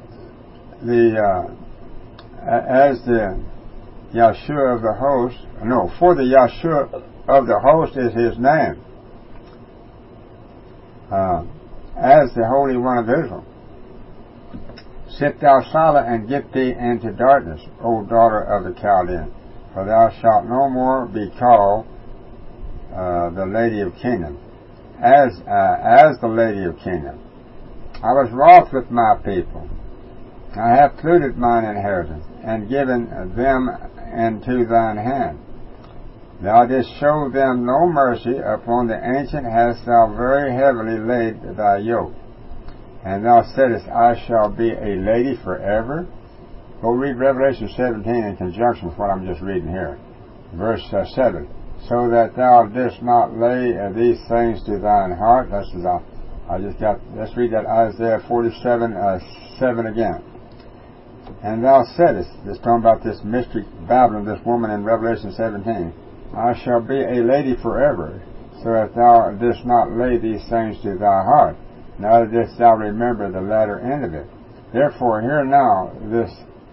S1: as the Yeshua of the host, for the Yeshua of the host is his name, as the Holy One of Israel. Sit thou silent and get thee into darkness, O daughter of the Chaldeans, for thou shalt no more be called the Lady of Canaan, as the Lady of Canaan. I was wroth with my people. I have polluted mine inheritance, and given them into thine hand. Thou didst show them no mercy. Upon the ancient hast thou very heavily laid thy yoke. And thou saidest, I shall be a lady forever. Go read Revelation 17 in conjunction with what I'm just reading here. Verse 7. So that thou didst not lay these things to thine heart, lest thou Let's read that Isaiah 47, 7 again. And thou saidest, this talking about this mystery Babylon, this woman in Revelation 17, I shall be a lady forever, so that thou didst not lay these things to thy heart, neither didst thou remember the latter end of it. Therefore hear now this,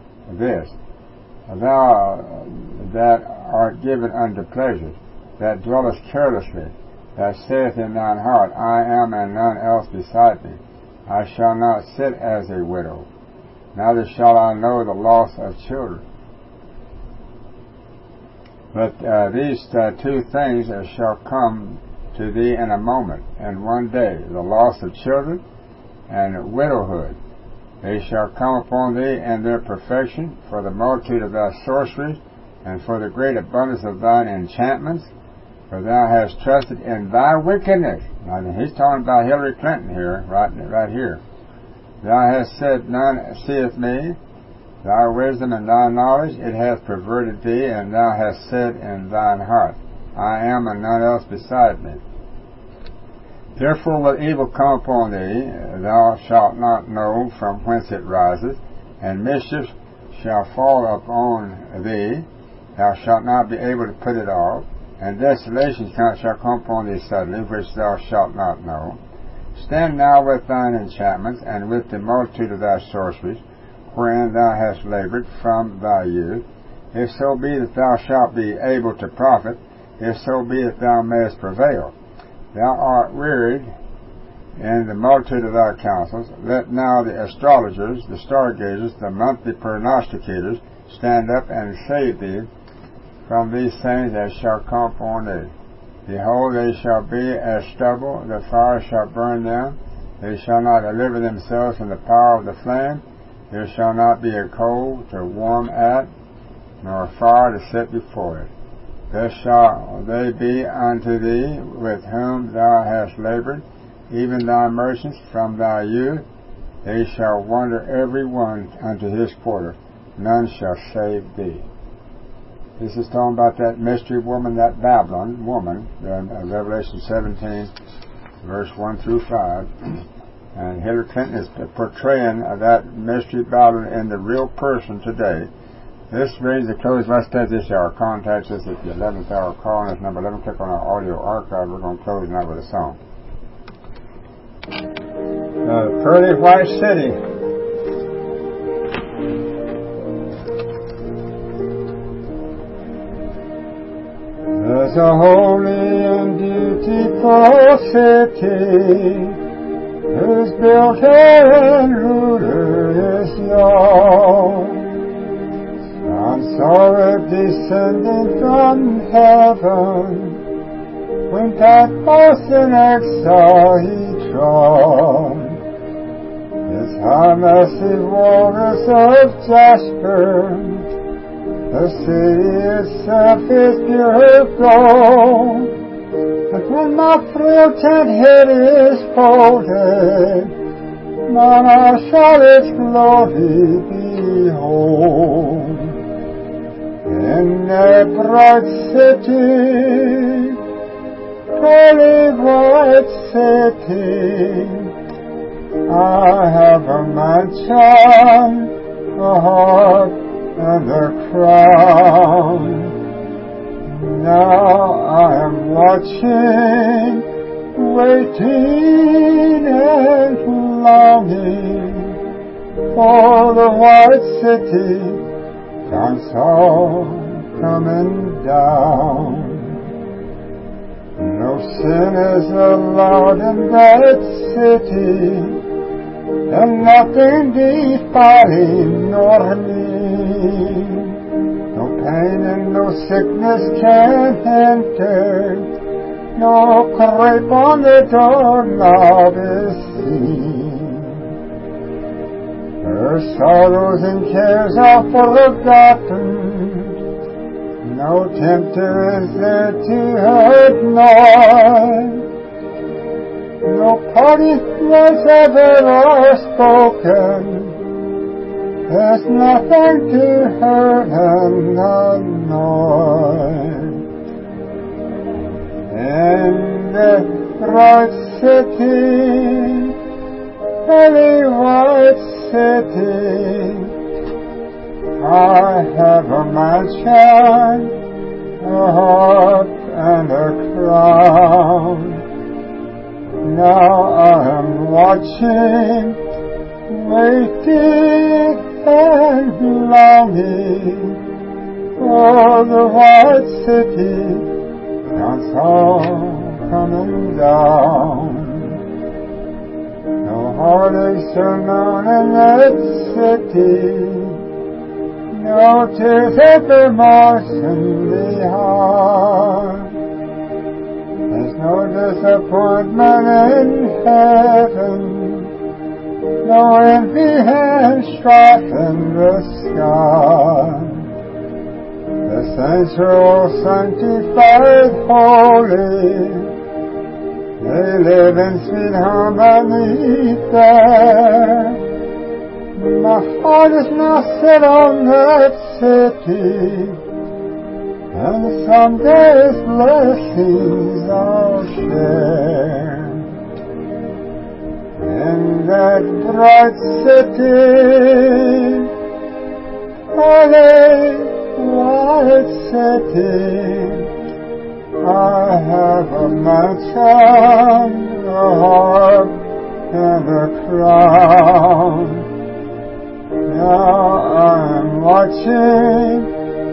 S1: thou that art given unto pleasures, that dwellest carelessly, that saith in thine heart, I am and none else beside me. I shall not sit as a widow, neither shall I know the loss of children. But these two things shall come to thee in a moment, and one day, the loss of children and widowhood. They shall come upon thee in their perfection, for the multitude of thy sorceries, and for the great abundance of thine enchantments, for thou hast trusted in thy wickedness. Now, he's talking about Hillary Clinton here, right here. Thou hast said, none seeth me. Thy wisdom and thy knowledge, it hath perverted thee, and thou hast said in thine heart, I am and none else beside me. Therefore will evil come upon thee, thou shalt not know from whence it riseth, and mischief shall fall upon thee, thou shalt not be able to put it off, and desolation shall come upon thee suddenly, which thou shalt not know. Stand now with thine enchantments, and with the multitude of thy sorceries, wherein thou hast labored from thy youth, if so be that thou shalt be able to profit, if so be that thou mayest prevail. Thou art wearied in the multitude of thy counsels. Let now the astrologers, the stargazers, the monthly prognosticators stand up and save thee from these things that shall come upon thee. Behold, they shall be as stubble, the fire shall burn them, they shall not deliver themselves from the power of the flame, there shall not be a coal to warm at, nor a fire to set before it. Thus shall they be unto thee with whom thou hast labored, even thy merchants from thy youth. They shall wander every one unto his quarter. None shall save thee. This is talking about that mystery woman, that Babylon woman, Revelation 17, verse 1 through 5. And Hillary Clinton is portraying that mystery Babylon in the real person today. This brings the close of our study this hour. Contact us at the 11th hour call, and it's number 11. Click on our audio archive. We're going to close now with a song. Pearly White City. There's a holy and beautiful city, whose builder and ruler is young. Son saw it descending from heaven, when Patmos in exile he trod. Its high massive waters of jasper, the city itself is pure gold. But when my frail tent head is folded, mine eye shall its glory behold. In that bright city, pearly white city, I have a mansion, a heart, and a crown. Now I am watching, waiting and longing for the white city, console coming down. No sin is allowed in that city, and nothing defiling nor mean. No pain and no sickness can enter, no crape on the doorknob is seen. Her sorrows and cares are forgotten, no tempter is there to hurt naught. No party was ever spoken, there's nothing to hurt and annoy. In the bright city, holy white city. I have a mansion, a harp and a crown. Now I am watching, waiting and longing for the white city. That's all coming down. No heartaches are known in that city. No tears of remorse in the heart. There's no disappointment in heaven. No envy and strife in the sky. The saints are all sanctified, holy. They live in sweet harmony there. My heart is now set on that city, and someday its blessings I'll share. In that bright city, holy white city, I have a mansion, a harp, and a crown. Now I'm watching,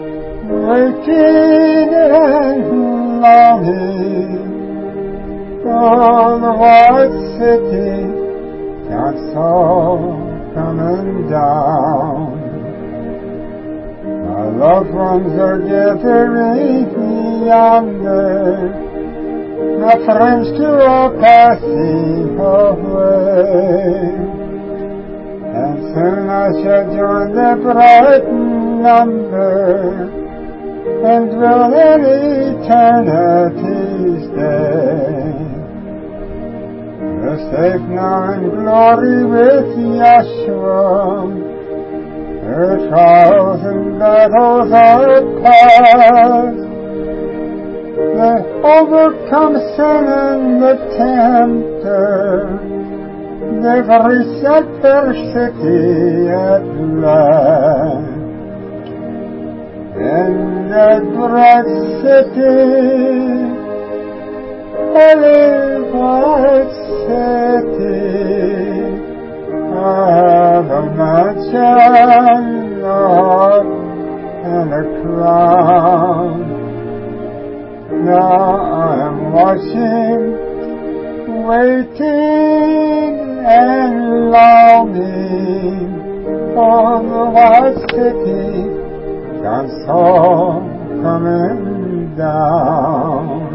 S1: waiting and longing for the white city. That's all coming down. My loved ones are gathering yonder. My friends too are passing away. And soon I shall join their bright number and dwell in eternity's day. We're safe now in glory with Yeshua. Her trials and battles are past. They overcome sin and the tempter. They've reset their city at last. In that bright city, holy white city, I have a mansion, a harp, and a crown. Now I am watching, waiting and longing for the white city. God's all coming down.